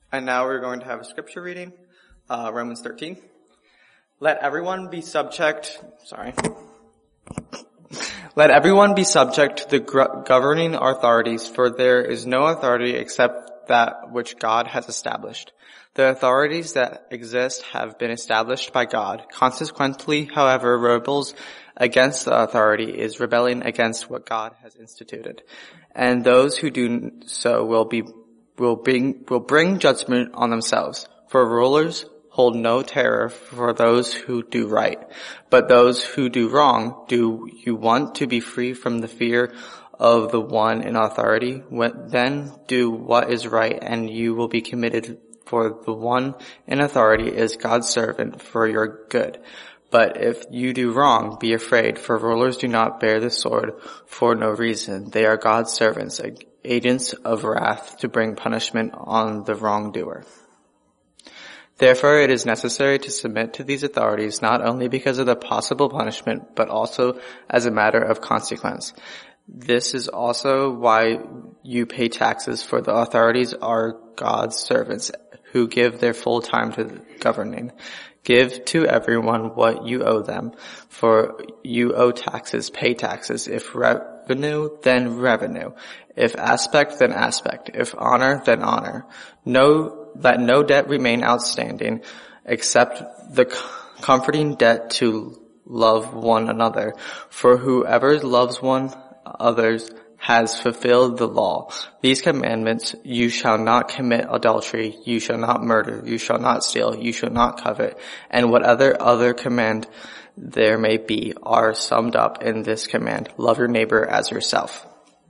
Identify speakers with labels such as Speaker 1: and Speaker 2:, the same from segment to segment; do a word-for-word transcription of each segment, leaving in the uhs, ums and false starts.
Speaker 1: And now we're going to have a scripture reading, uh, Romans thirteen. Let everyone be subject, sorry. Let everyone be subject to the gr- governing authorities, for there is no authority except that which God has established. The authorities that exist have been established by God. Consequently, however, rebels against the authority is rebelling against what God has instituted. And those who do so will be will bring will bring judgment on themselves. For rulers hold no terror for those who do right, but those who do wrong. Do you want to be free from the fear of the one in authority? Then do what is right, and you will be committed, for the one in authority is God's servant for your good. But if you do wrong, be afraid, for rulers do not bear the sword for no reason. They are God's servants, agents of wrath, to bring punishment on the wrongdoer. Therefore, it is necessary to submit to these authorities, not only because of the possible punishment, but also as a matter of consequence. This is also why you pay taxes, for the authorities are God's servants who give their full time to governing. Give to everyone what you owe them, for you owe taxes, pay taxes. If revenue, then revenue. If aspect, then aspect. If honor, then honor. No, let no debt remain outstanding, except the comforting debt to love one another. For whoever loves one others has fulfilled the law. These commandments: you shall not commit adultery, you shall not murder, you shall not steal, you shall not covet, and what other other command there may be are summed up in this command: love your neighbor as yourself.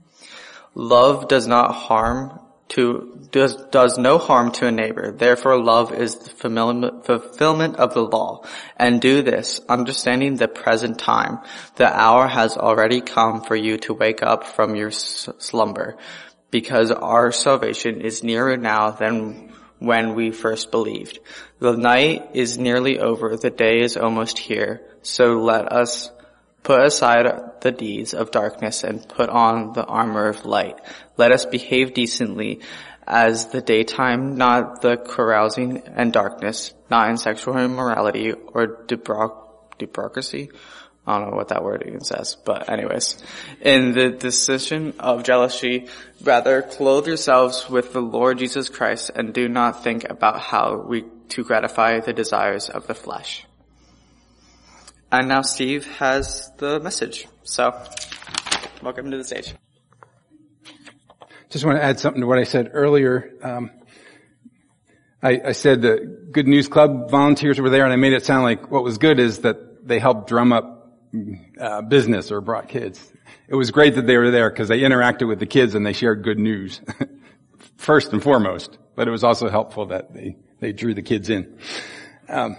Speaker 1: Love does not harm to does does no harm to a neighbor. Therefore, love is the fulfillment of the law. And do this, understanding the present time. The hour has already come for you to wake up from your slumber, because our salvation is nearer now than when we first believed. The night is nearly over, the day is almost here. So let us put aside the deeds of darkness and put on the armor of light. Let us behave decently as the daytime, not the carousing and darkness, not in sexual immorality or debauchery. I don't know what that word even says, but anyways. In the decision of jealousy, rather clothe yourselves with the Lord Jesus Christ, and do not think about how we to gratify the desires of the flesh. And now Steve has the message. So, welcome to the stage.
Speaker 2: Just want to add something to what I said earlier. Um, I, I said the Good News Club volunteers were there, and I made it sound like what was good is that they helped drum up uh, business or brought kids. It was great that they were there because they interacted with the kids and they shared good news, first and foremost. But it was also helpful that they, they drew the kids in. Um,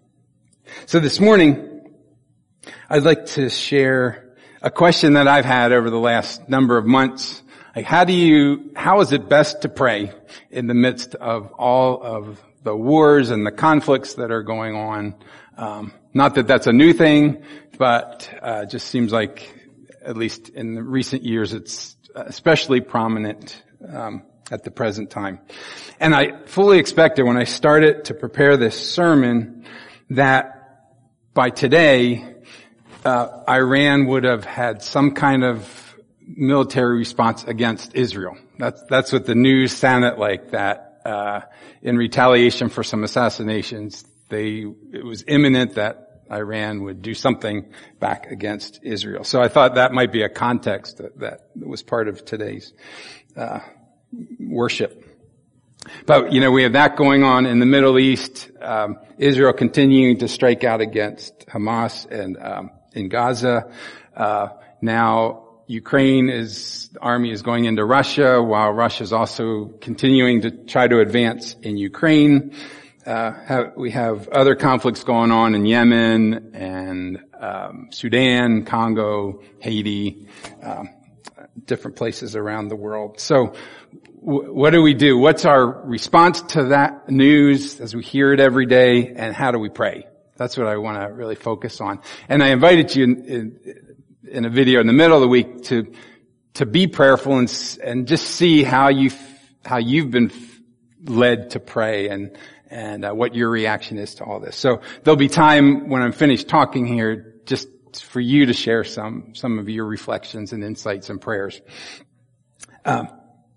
Speaker 2: so this morning, I'd like to share a question that I've had over the last number of months. Like, how do you, how is it best to pray in the midst of all of the wars and the conflicts that are going on? Um, not that that's a new thing, but uh, it just seems like, at least in the recent years, it's especially prominent um, at the present time. And I fully expected when I started to prepare this sermon that by today, Uh, Iran would have had some kind of military response against Israel. That's, that's what the news sounded like, that, uh, in retaliation for some assassinations, they, it was imminent that Iran would do something back against Israel. So I thought that might be a context that, that was part of today's, uh, worship. But, you know, we have that going on in the Middle East, um, Israel continuing to strike out against Hamas and, um, in Gaza. Uh, now Ukraine is, the army is going into Russia, while Russia is also continuing to try to advance in Ukraine. Uh, have, we have other conflicts going on in Yemen and, um, Sudan, Congo, Haiti, um, different places around the world. So w- what do we do? What's our response to that news as we hear it every day, and how do we pray? That's what I want to really focus on. And I invited you in, in, in a video in the middle of the week to to be prayerful and and just see how you how you've been led to pray and and uh, what your reaction is to all this. So there'll be time when I'm finished talking here just for you to share some some of your reflections and insights and prayers. Um,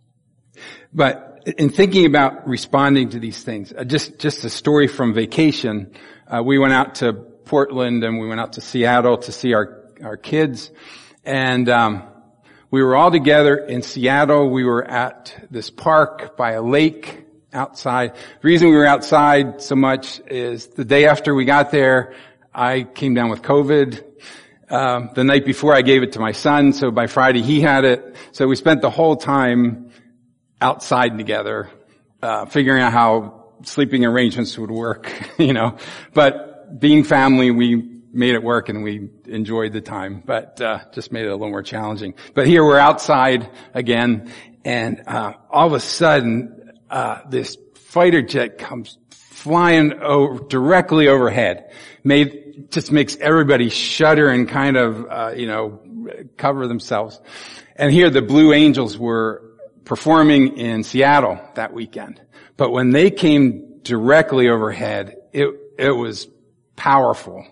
Speaker 2: but in thinking about responding to these things, uh, just just a story from vacation. Uh, we went out to Portland and we went out to Seattle to see our our kids, and um, we were all together in Seattle. We were at this park by a lake outside. The reason we were outside so much is the day after we got there, I came down with COVID. Um, the night before I gave it to my son, so by Friday he had it. So we spent the whole time outside together, uh, figuring out how sleeping arrangements would work, you know. But being family, we made it work and we enjoyed the time, but uh just made it a little more challenging. But here we're outside again, and uh all of a sudden uh this fighter jet comes flying over, directly overhead. Made just makes everybody shudder and kind of uh you know cover themselves. And here the Blue Angels were performing in Seattle that weekend. But when they came directly overhead, it it was powerful.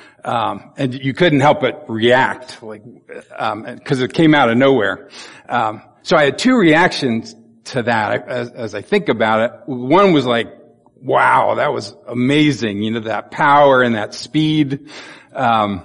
Speaker 2: Um, and you couldn't help but react, like, um, cause it came out of nowhere. Um, so I had two reactions to that as, as I think about it. One was like, wow, that was amazing, you know, that power and that speed. Um,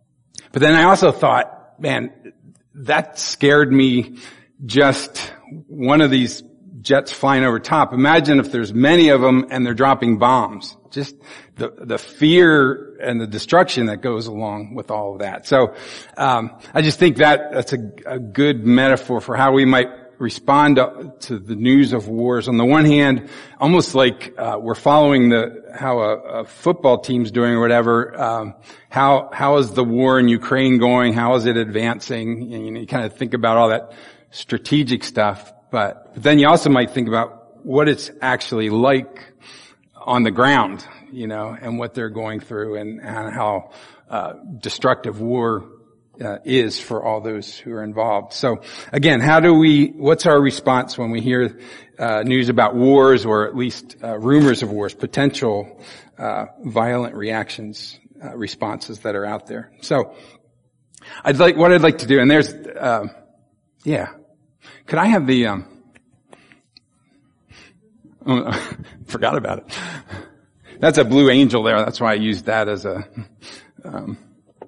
Speaker 2: but then I also thought, man, that scared me, just one of these jets flying over top. Imagine if there's many of them and they're dropping bombs. Just the the fear and the destruction that goes along with all of that. So um I just think that that's a, a good metaphor for how we might respond to, to the news of wars. On the one hand, almost like uh we're following the how a, a football team's doing or whatever. Um how how is the war in Ukraine going? How is it advancing? And, you know, you kind of think about all that strategic stuff, but, but then you also might think about what it's actually like on the ground, you know, and what they're going through, and, and how uh destructive war uh, is for all those who are involved. So again, how do we, what's our response when we hear uh news about wars, or at least uh, rumors of wars, potential uh violent reactions, uh, responses that are out there? So I'd like, what I'd like to do, and there's uh, yeah, could I have the um oh, forgot about it. That's a Blue Angel there. That's why I used that as a um,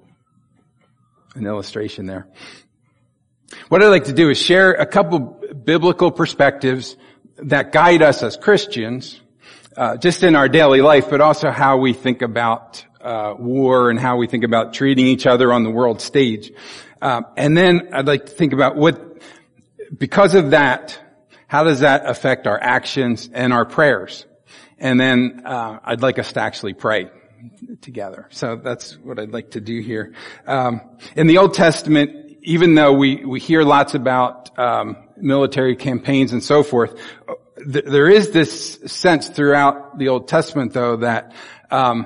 Speaker 2: an illustration there. What I'd like to do is share a couple biblical perspectives that guide us as Christians, uh, just in our daily life, but also how we think about uh, war and how we think about treating each other on the world stage. Um, and then I'd like to think about what, because of that, how does that affect our actions and our prayers? And then uh, I'd like us to actually pray together. So that's what I'd like to do here. Um, in the Old Testament, even though we, we hear lots about um, military campaigns and so forth, th- there is this sense throughout the Old Testament, though, that um,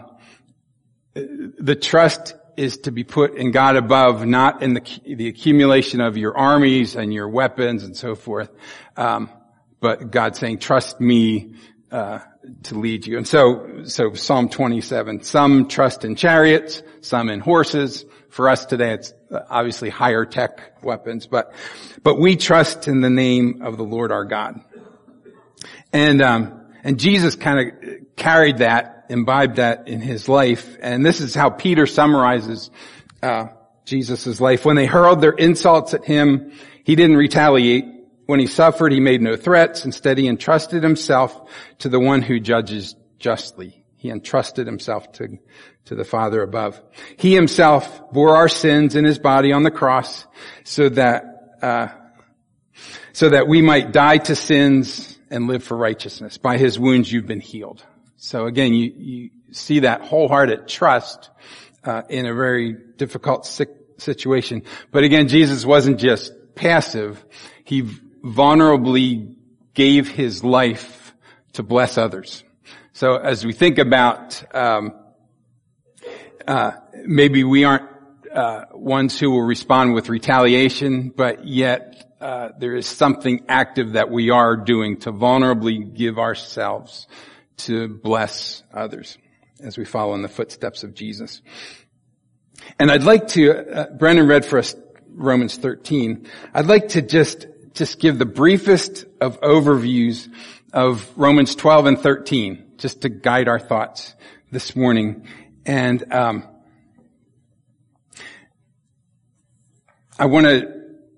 Speaker 2: the trust is to be put in God above, not in the the accumulation of your armies and your weapons and so forth, um, but God saying, "Trust me uh, to lead you." And so, so Psalm twenty-seven: some trust in chariots, some in horses. For us today, it's obviously higher tech weapons, but but we trust in the name of the Lord our God. And um, and Jesus kind of carried that, imbibed that in his life. And this is how Peter summarizes uh Jesus' life. When they hurled their insults at him, he didn't retaliate. When he suffered, he made no threats. Instead, he entrusted himself to the one who judges justly. He entrusted himself to, to the Father above. He himself bore our sins in his body on the cross so that, uh, so that we might die to sins and live for righteousness. By his wounds, you've been healed. So again, you, you see that wholehearted trust, uh, in a very difficult situation. But again, Jesus wasn't just passive. He vulnerably gave his life to bless others. So as we think about, um, uh, maybe we aren't, uh, ones who will respond with retaliation, but yet, uh, there is something active that we are doing to vulnerably give ourselves to bless others as we follow in the footsteps of Jesus. And I'd like to, uh, Brennan read for us Romans thirteen. I'd like to just, just give the briefest of overviews of Romans twelve and thirteen, just to guide our thoughts this morning. And, um, I want to,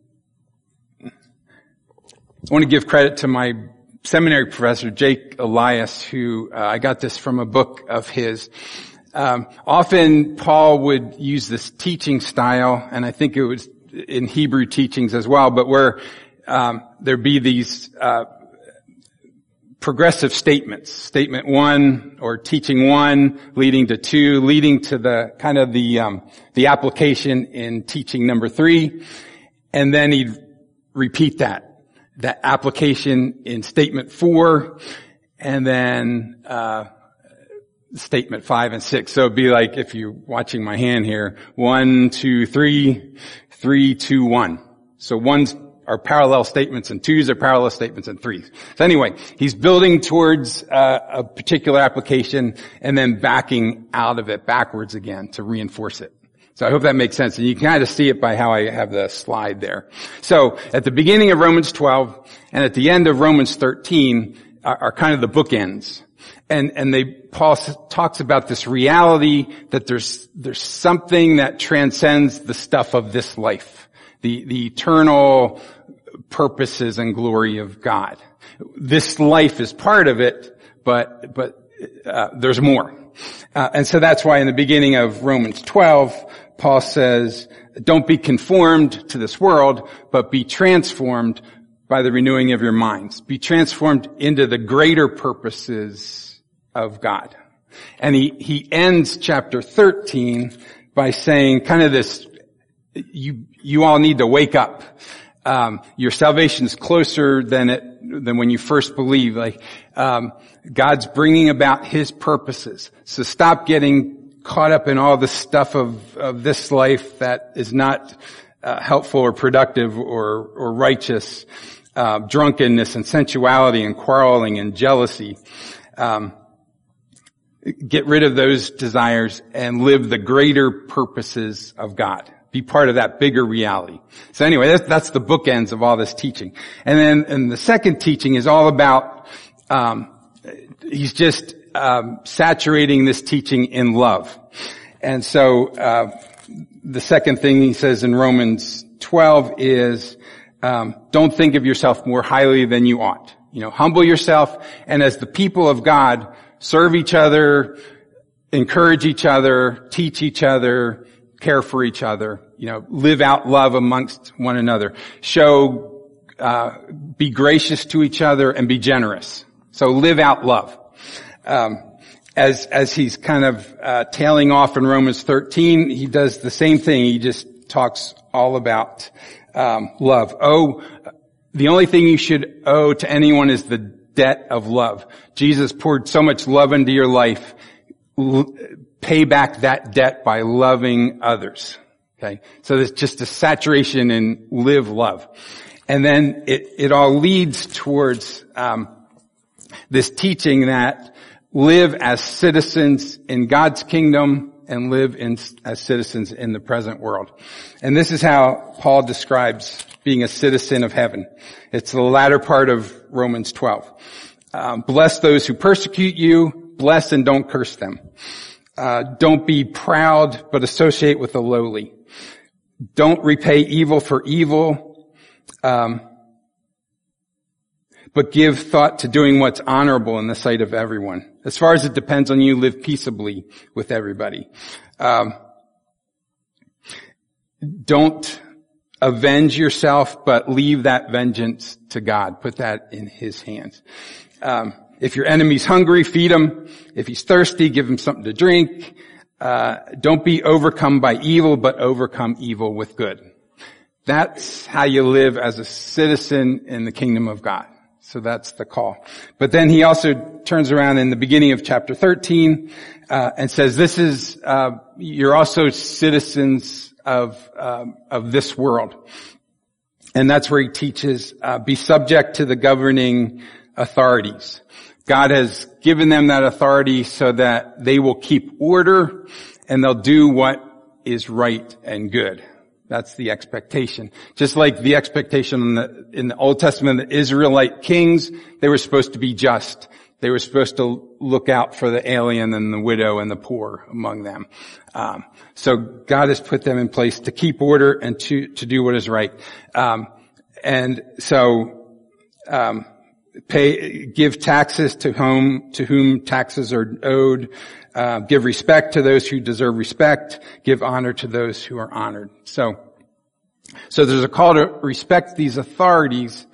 Speaker 2: I want to give credit to my seminary professor, Jake Elias, who, uh, I got this from a book of his. Um, often Paul would use this teaching style, and I think it was in Hebrew teachings as well, but where, um, there'd be these, uh, progressive statements. Statement one, or teaching one, leading to two, leading to the, kind of the, um, the application in teaching number three, and then he'd repeat that, that application in statement four, and then, uh, statement five and six. So it'd be like, if you're watching my hand here, one, two, three, three, two, one. So one's are parallel statements and twos are parallel statements and threes. So anyway, he's building towards uh, a particular application and then backing out of it backwards again to reinforce it. So I hope that makes sense. And you can kind of see it by how I have the slide there. So at the beginning of Romans twelve and at the end of Romans thirteen are, are kind of the bookends. And, and they, Paul talks about this reality that there's, there's something that transcends the stuff of this life. The, the eternal purposes and glory of God. This life is part of it, but, but, uh, there's more. Uh, and so that's why in the beginning of Romans twelve, Paul says, don't be conformed to this world, but be transformed by the renewing of your minds. Be transformed into the greater purposes of God. And he, he ends chapter thirteen by saying kind of this, you, you all need to wake up. Um, your salvation is closer than it, than when you first believe. Like, um, God's bringing about His purposes. So stop getting caught up in all the stuff of, of this life that is not, uh, helpful or productive or, or righteous. Uh, drunkenness and sensuality and quarreling and jealousy. Um, Get rid of those desires and live the greater purposes of God. Be part of that bigger reality. So anyway, that's, that's the bookends of all this teaching. And then, and the second teaching is all about, um, he's just, um, saturating this teaching in love. And so, uh, the second thing he says in Romans twelve is, um, don't think of yourself more highly than you ought. You know, humble yourself, and as the people of God, serve each other, encourage each other, teach each other, care for each other, you know, live out love amongst one another. Show, uh, be gracious to each other and be generous. So live out love. Um, as, as he's kind of, uh, tailing off in Romans thirteen, he does the same thing. He just talks all about, um, love. Oh, the only thing you should owe to anyone is the debt of love. Jesus poured so much love into your life. L- pay back that debt by loving others. Okay? So there's just a saturation in live love. And then it, it all leads towards, um, this teaching that live as citizens in God's kingdom and live in, as citizens in the present world. And this is how Paul describes being a citizen of heaven. It's the latter part of Romans twelve. Um, bless those who persecute you. Bless and don't curse them. Uh, don't be proud, but associate with the lowly. Don't repay evil for evil, um, but give thought to doing what's honorable in the sight of everyone. As far as it depends on you, live peaceably with everybody. Um, don't avenge yourself, but leave that vengeance to God. Put that in His hands. Um, if your enemy's hungry, feed him. If he's thirsty, give him something to drink. Uh, don't be overcome by evil, but overcome evil with good. That's how you live as a citizen in the kingdom of God. So that's the call. But then he also turns around in the beginning of chapter thirteen, uh, and says, this is, uh, you're also citizens of, um, of this world. And that's where he teaches, uh, be subject to the governing authorities. God has given them that authority so that they will keep order and they'll do what is right and good. That's the expectation. Just like the expectation in the, in the Old Testament, the Israelite kings, they were supposed to be just. They were supposed to look out for the alien and the widow and the poor among them. Um, so God has put them in place to keep order and to, to do what is right. Um, and so, um, pay, give taxes to whom, to whom taxes are owed. Uh, give respect to those who deserve respect. Give honor to those who are honored. So, so there's a call to respect these authorities.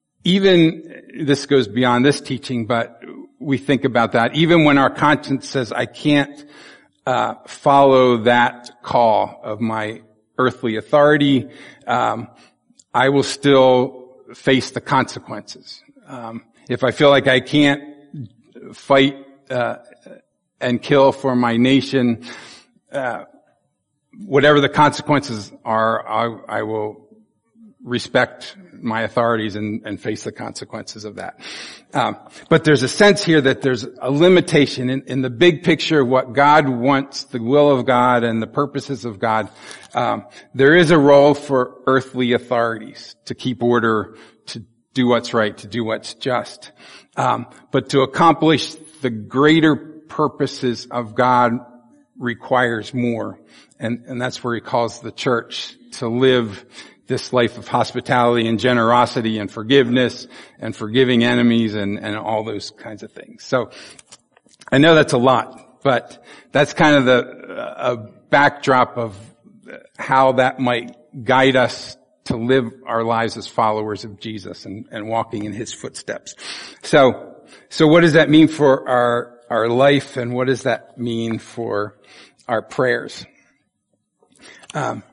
Speaker 2: Even, this goes beyond this teaching, but we think about that. Even when our conscience says, I can't uh follow that call of my earthly authority, um I will still face the consequences. Um if I feel like I can't fight uh and kill for my nation, uh whatever the consequences are, I, I will respect my authorities and, and face the consequences of that. Um, but there's a sense here that there's a limitation in, in the big picture of what God wants, the will of God and the purposes of God. Um, there is a role for earthly authorities to keep order, to do what's right, to do what's just. Um, but to accomplish the greater purposes of God requires more. And, and that's where he calls the church to live this life of hospitality and generosity and forgiveness and forgiving enemies and, and all those kinds of things. So I know that's a lot, but that's kind of the a backdrop of how that might guide us to live our lives as followers of Jesus and, and walking in his footsteps. So, so what does that mean for our, our life, and what does that mean for our prayers? Um,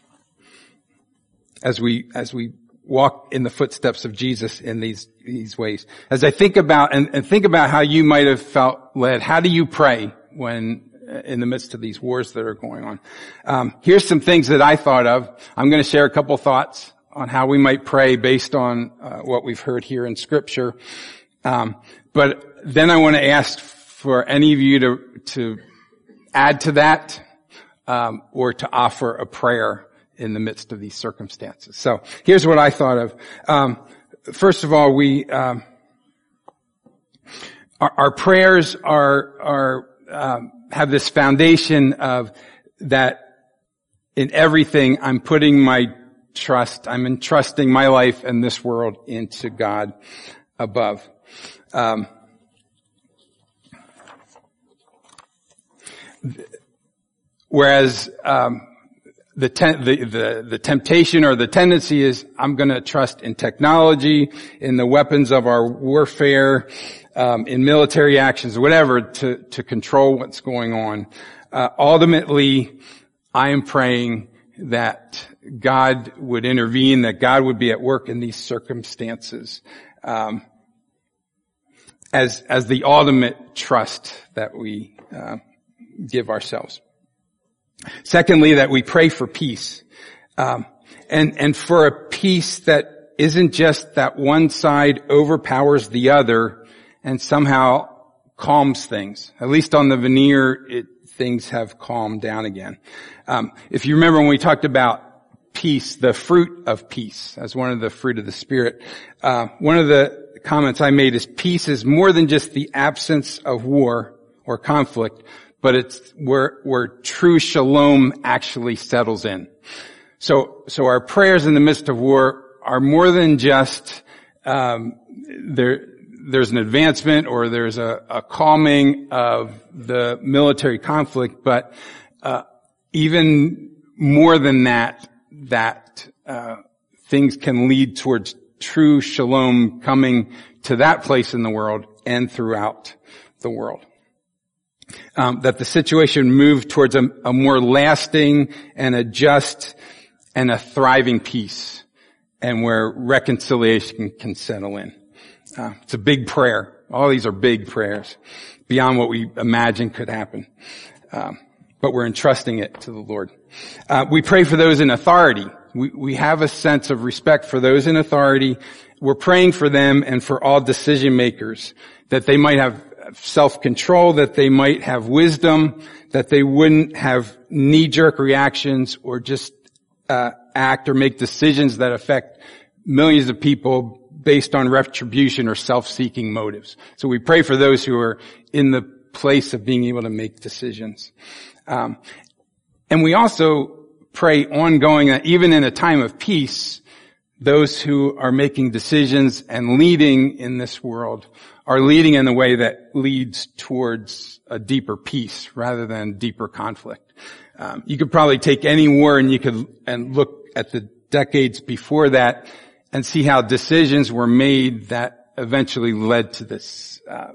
Speaker 2: as we, as we walk in the footsteps of Jesus in these, these ways. As I think about, and, and think about how you might have felt led, how do you pray when, in the midst of these wars that are going on? Um, here's some things that I thought of. I'm going to share a couple thoughts on how we might pray based on uh, what we've heard here in Scripture. Um, but then I want to ask for any of you to, to add to that, um, or to offer a prayer in the midst of these circumstances. So here's what I thought of. Um, first of all, we, um, our, our prayers are, are, um, have this foundation of that in everything I'm putting my trust, I'm entrusting my life and this world into God above. Um, whereas, um, The, te- the, the, the temptation or the tendency is I'm going to trust in technology, in the weapons of our warfare, um, in military actions, whatever, to, to control what's going on. Uh, ultimately, I am praying that God would intervene, that God would be at work in these circumstances, um, as, as the ultimate trust that we, uh, give ourselves. Secondly, that we pray for peace, um, and and for a peace that isn't just that one side overpowers the other and somehow calms things. At least on the veneer, it, things have calmed down again. Um, if you remember when we talked about peace, the fruit of peace, as one of the fruit of the Spirit, uh, one of the comments I made is peace is more than just the absence of war or conflict, but it's where, where true shalom actually settles in. So, so our prayers in the midst of war are more than just, um, there, there's an advancement or there's a, a calming of the military conflict, but, uh, even more than that, that, uh, things can lead towards true shalom coming to that place in the world and throughout the world. Um, that the situation moved towards a, a more lasting and a just and a thriving peace, and where reconciliation can settle in. Uh, it's a big prayer. All these are big prayers, beyond what we imagine could happen. Um, but we're entrusting it to the Lord. Uh, we pray for those in authority. We, we have a sense of respect for those in authority. We're praying for them and for all decision makers, that they might have self-control, that they might have wisdom, that they wouldn't have knee-jerk reactions or just uh, act or make decisions that affect millions of people based on retribution or self-seeking motives. So we pray for those who are in the place of being able to make decisions. Um, and we also pray ongoing that even in a time of peace, those who are making decisions and leading in this world are leading in a way that leads towards a deeper peace rather than deeper conflict. Um, you could probably take any war and you could and look at the decades before that and see how decisions were made that eventually led to this uh,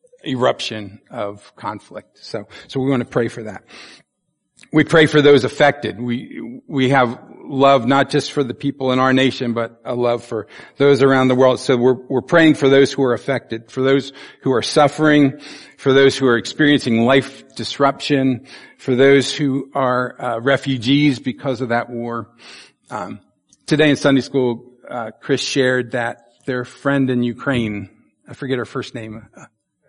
Speaker 2: eruption of conflict. So, so we want to pray for that. We pray for those affected. We we have love not just for the people in our nation, but a love for those around the world. So we're we're praying for those who are affected, for those who are suffering, for those who are experiencing life disruption, for those who are uh, refugees because of that war. Um, today in Sunday school, uh, Chris shared that their friend in Ukraine, I forget her first name, uh,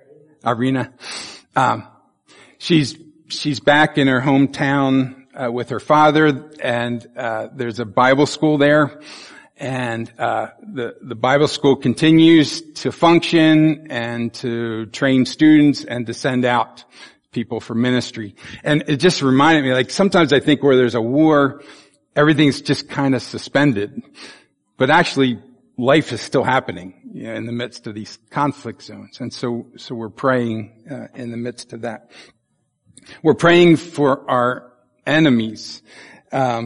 Speaker 2: Irina, um, she's she's back in her hometown Uh, with her father, and uh there's a Bible school there, and uh the the Bible school continues to function and to train students and to send out people for ministry. And it just reminded me, like, sometimes I think where there's a war, everything's just kind of suspended, but actually life is still happening, you know, in the midst of these conflict zones. And so so we're praying uh, in the midst of that. We're praying for our enemies, um,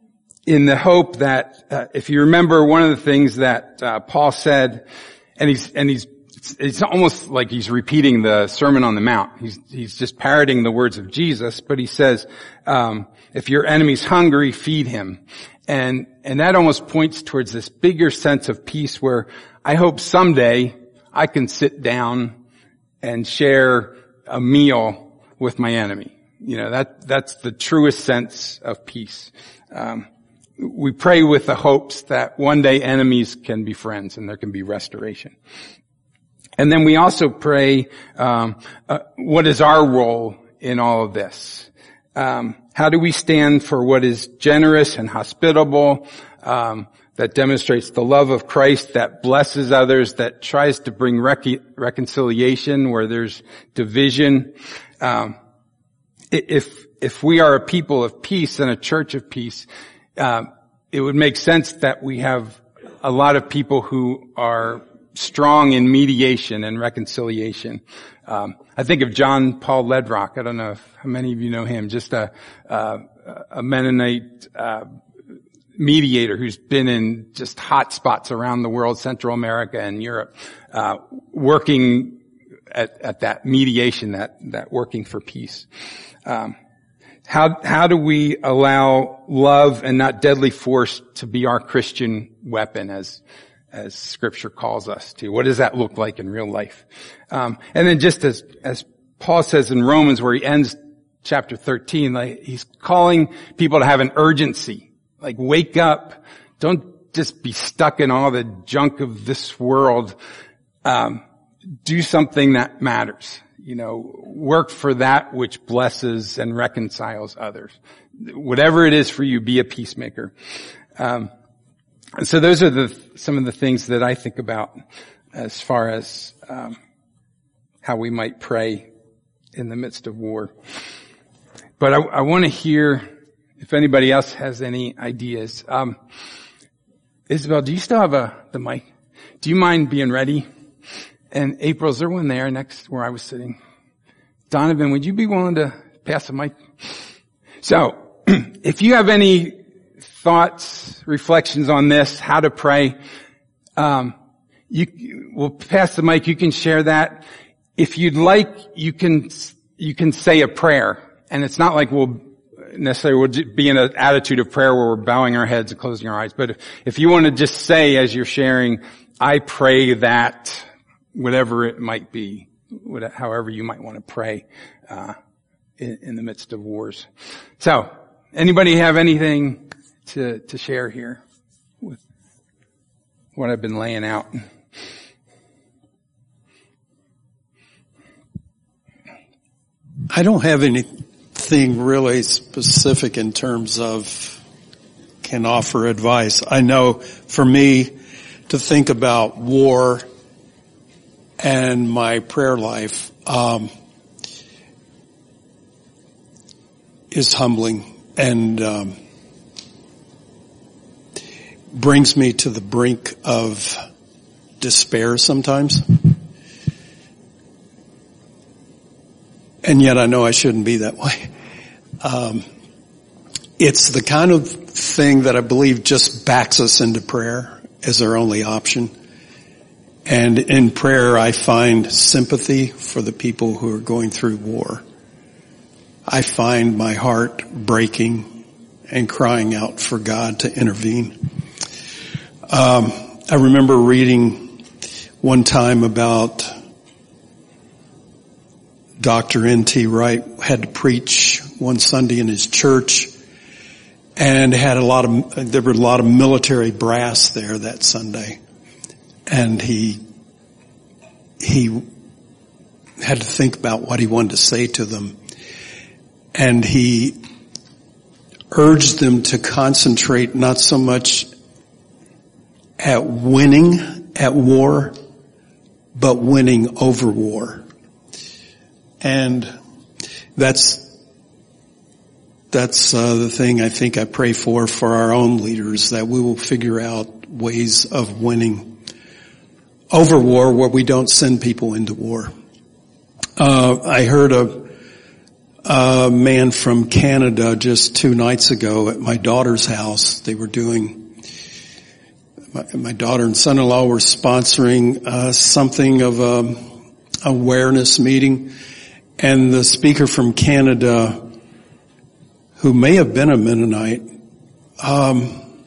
Speaker 2: in the hope that, uh, if you remember, one of the things that uh, Paul said, and he's and he's it's almost like he's repeating the Sermon on the Mount. He's he's just parroting the words of Jesus, but he says, um, "If your enemy's hungry, feed him," and and that almost points towards this bigger sense of peace, where I hope someday I can sit down and share a meal with my enemy. You know, that, that's the truest sense of peace. Um, we pray with the hopes that one day enemies can be friends and there can be restoration. And then we also pray, um, uh, what is our role in all of this? Um, how do we stand for what is generous and hospitable, um, that demonstrates the love of Christ, that blesses others, that tries to bring rec- reconciliation where there's division? Um, If, if we are a people of peace and a church of peace, uh, it would make sense that we have a lot of people who are strong in mediation and reconciliation. Um, I think of John Paul Ledrock. I don't know if, how many of you know him, just a, a, a Mennonite, uh, mediator who's been in just hot spots around the world, Central America and Europe, uh, working at, at that mediation, that, that working for peace. Um, how, how do we allow love and not deadly force to be our Christian weapon, as, as Scripture calls us to? What does that look like in real life? Um, and then just as, as Paul says in Romans, where he ends chapter thirteen, like, he's calling people to have an urgency. Like, wake up. Don't just be stuck in all the junk of this world. Um, do something that matters. You know, work for that which blesses and reconciles others. Whatever it is for you, be a peacemaker. Um, and so those are the some of the things that I think about as far as um, how we might pray in the midst of war. But I, I want to hear if anybody else has any ideas. Um, Isabel, do you still have a the mic? Do you mind being ready? And April, is there one there next where I was sitting? Donovan, would you be willing to pass the mic? So, if you have any thoughts, reflections on this, how to pray, um, you, we'll pass the mic. You can share that. If you'd like, you can, you can say a prayer. And it's not like we'll necessarily we'll be in an attitude of prayer where we're bowing our heads and closing our eyes. But if, if you want to just say as you're sharing, I pray that, whatever it might be, whatever, however you might want to pray uh in, in the midst of wars. So, anybody have anything to, to share here with what I've been laying out.
Speaker 3: I don't have anything really specific in terms of can offer advice. I know for me to think about war and my prayer life um, is humbling and um, brings me to the brink of despair sometimes. And yet I know I shouldn't be that way. Um, it's the kind of thing that I believe just backs us into prayer as our only option. And in prayer I find sympathy for the people who are going through war. I find my heart breaking and crying out for God to intervene. Um, I remember reading one time about Doctor N T Wright had to preach one Sunday in his church and had a lot of, there were a lot of military brass there that Sunday. And he, he had to think about what he wanted to say to them. And he urged them to concentrate not so much at winning at war, but winning over war. And that's, that's uh, the thing I think I pray for, for our own leaders, that we will figure out ways of winning over war where we don't send people into war. Uh, I heard a, a man from Canada just two nights ago at my daughter's house. They were doing, my, my daughter and son-in-law were sponsoring uh, something of a awareness meeting. And the speaker from Canada, who may have been a Mennonite, um,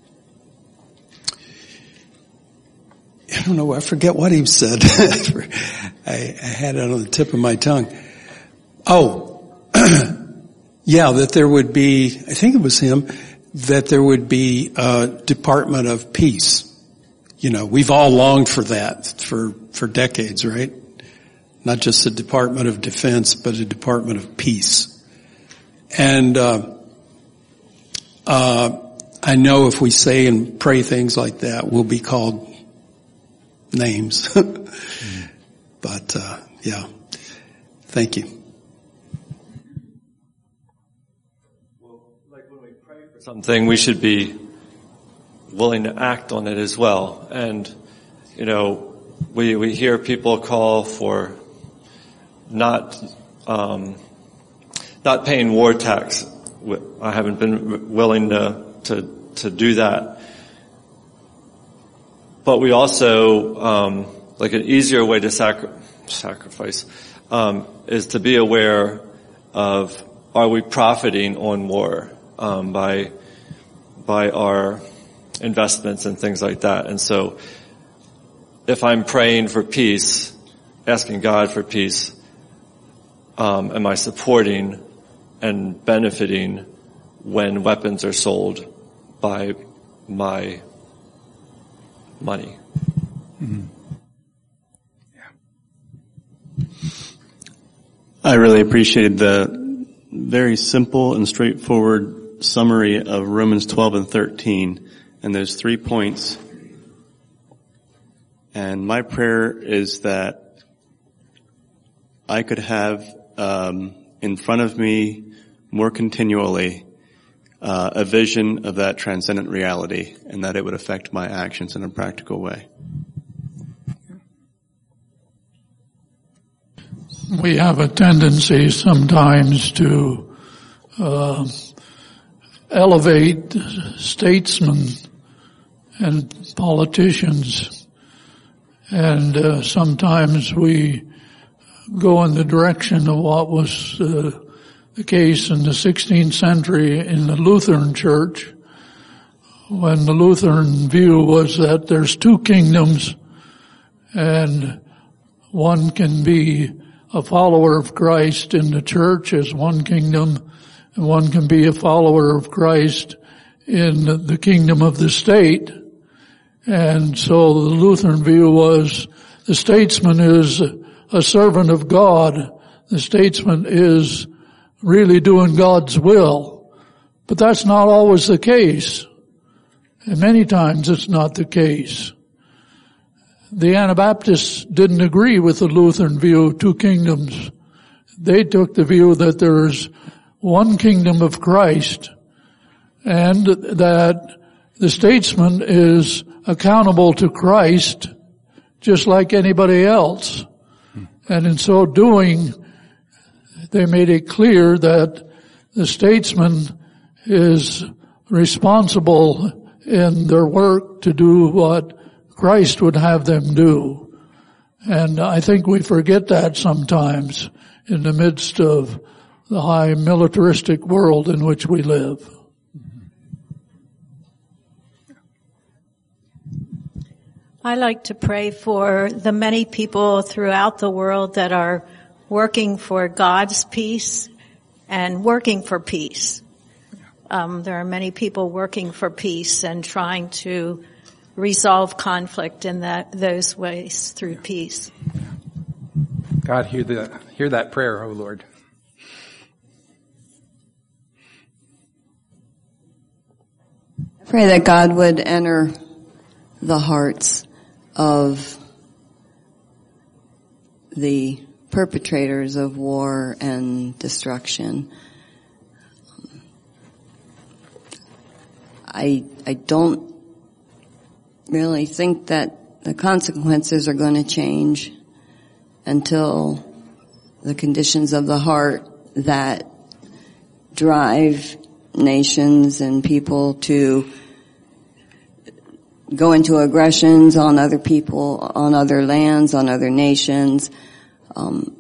Speaker 3: I don't know, I forget what he said. I, I had it on the tip of my tongue. Oh, yeah, that there would be, I think it was him, that there would be a Department of Peace. You know, we've all longed for that for, for decades, right? Not just a Department of Defense, but a Department of Peace. And uh, uh, I know if we say and pray things like that, we'll be called names. mm. But uh, yeah, thank you.
Speaker 4: Well, like when we pray for something, we should be willing to act on it as well. And you know, we we hear people call for not um, not paying war tax. I haven't been willing to to to do that. But we also um, like an easier way to sacri- sacrifice um, is to be aware of, are we profiting on war um, by by our investments and things like that. And so if I'm praying for peace, asking God for peace, Um, am I supporting and benefiting when weapons are sold by my money?
Speaker 2: Mm-hmm. Yeah.
Speaker 5: I really appreciated the very simple and straightforward summary of Romans twelve and thirteen, and those three points. And my prayer is that I could have Um, in front of me more continually uh, a vision of that transcendent reality, and that it would affect my actions in a practical way.
Speaker 6: We have a tendency sometimes to uh, elevate statesmen and politicians, and uh, sometimes we go in the direction of what was uh, the case in the sixteenth century in the Lutheran Church, when the Lutheran view was that there's two kingdoms, and one can be a follower of Christ in the church as one kingdom, and one can be a follower of Christ in the kingdom of the state. And so the Lutheran view was the statesman is a servant of God. The statesman is really doing God's will. But that's not always the case. And many times it's not the case. The Anabaptists didn't agree with the Lutheran view of two kingdoms. They took the view that there's one kingdom of Christ and that the statesman is accountable to Christ just like anybody else. And in so doing, they made it clear that the statesman is responsible in their work to do what Christ would have them do. And I think we forget that sometimes in the midst of the high militaristic world in which we live.
Speaker 7: I like to pray for the many people throughout the world that are working for God's peace and working for peace. Um, there are many people working for peace and trying to resolve conflict in that those ways through peace.
Speaker 2: God, hear the hear that prayer, O Lord.
Speaker 8: I pray that God would enter the hearts of the perpetrators of war and destruction. I I don't really think that the consequences are going to change until the conditions of the heart that drive nations and people to go into aggressions on other people, on other lands, on other nations. Um,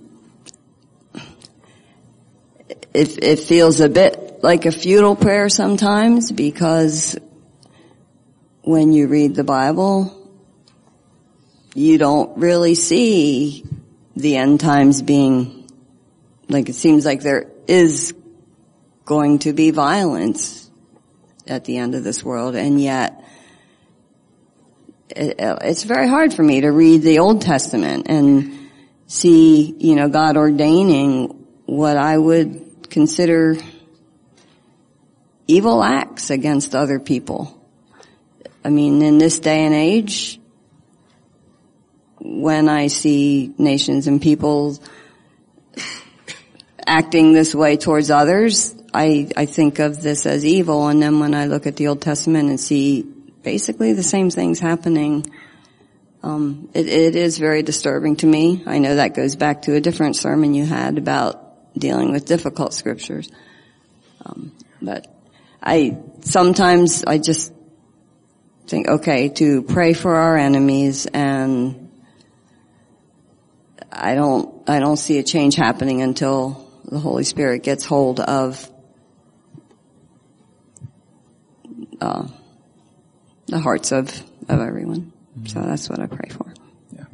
Speaker 8: it, it feels a bit like a futile prayer sometimes, because when you read the Bible, you don't really see the end times being, like, it seems like there is going to be violence at the end of this world, and yet it, it's very hard for me to read the Old Testament and see, you know, God ordaining what I would consider evil acts against other people. I mean, in this day and age, when I see nations and people acting this way towards others, I, I think of this as evil. And then when I look at the Old Testament and see basically the same things happening, um, it, it is very disturbing to me. I know that goes back to a different sermon you had about dealing with difficult scriptures. Um, but I, sometimes I just think, okay, to pray for our enemies, and I don't, I don't see a change happening until the Holy Spirit gets hold of, uh, the hearts of, of everyone. Mm-hmm. So that's what I pray for.
Speaker 2: Yeah.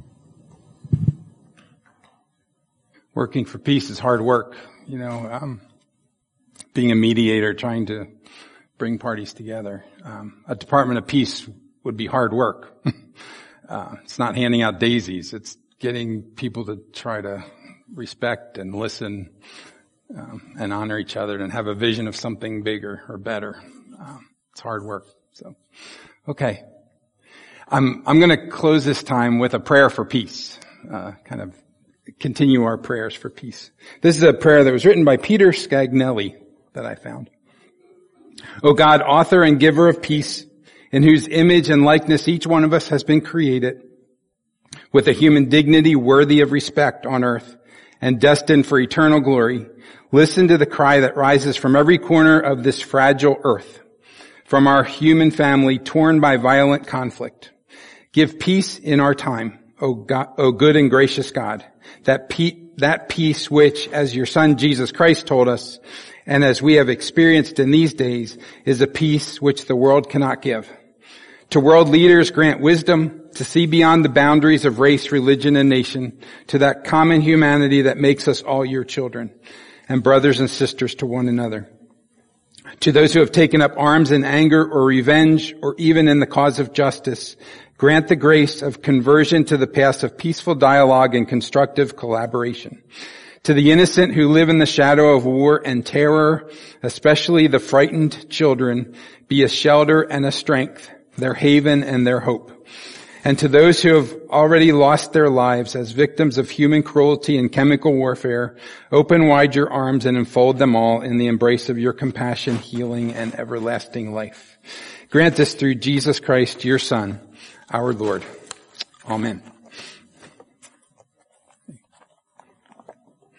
Speaker 2: Working for peace is hard work. You know, um, being a mediator, trying to bring parties together. Um, a Department of Peace would be hard work. uh, it's not handing out daisies. It's getting people to try to respect and listen, um, and honor each other and have a vision of something bigger or better. Um, it's hard work. So, okay. I'm, I'm going to close this time with a prayer for peace, uh, kind of continue our prayers for peace. This is a prayer that was written by Peter Scagnelli that I found. O God, author and giver of peace, in whose image and likeness each one of us has been created, with a human dignity worthy of respect on earth and destined for eternal glory, listen to the cry that rises from every corner of this fragile earth, from our human family torn by violent conflict. Give peace in our time, O God, O good and gracious God, that pe- that peace which, as your Son Jesus Christ told us, and as we have experienced in these days, is a peace which the world cannot give. To world leaders, grant wisdom to see beyond the boundaries of race, religion, and nation to that common humanity that makes us all your children and brothers and sisters to one another. To those who have taken up arms in anger or revenge or even in the cause of justice, grant the grace of conversion to the path of peaceful dialogue and constructive collaboration. To the innocent who live in the shadow of war and terror, especially the frightened children, be a shelter and a strength, their haven and their hope. And to those who have already lost their lives as victims of human cruelty and chemical warfare, open wide your arms and enfold them all in the embrace of your compassion, healing, and everlasting life. Grant this through Jesus Christ, your Son, our Lord. Amen.